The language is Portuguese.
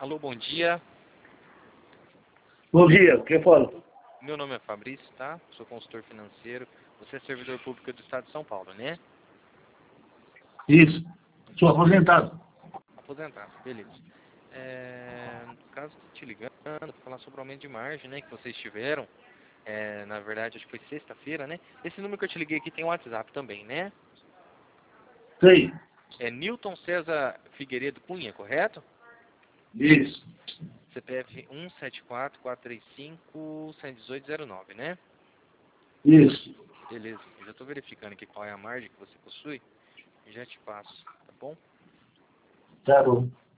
Alô, bom dia. Bom dia, quem fala? Meu nome é Fabrício, tá? Sou consultor financeiro. Você é servidor público do Estado de São Paulo, né? Isso. Sou aposentado. Aposentado, beleza. No caso, estou te ligando para falar sobre o aumento de margem, né? Que vocês tiveram. Na verdade, acho que foi sexta-feira, né? Esse número que eu te liguei aqui tem um WhatsApp também, né? Sei. É Newton César Figueiredo Cunha, correto? Isso. CPF 174-435-11809, né? Isso. Beleza. Eu já estou verificando aqui qual é a margem que você possui e já te passo, tá bom? Tá bom.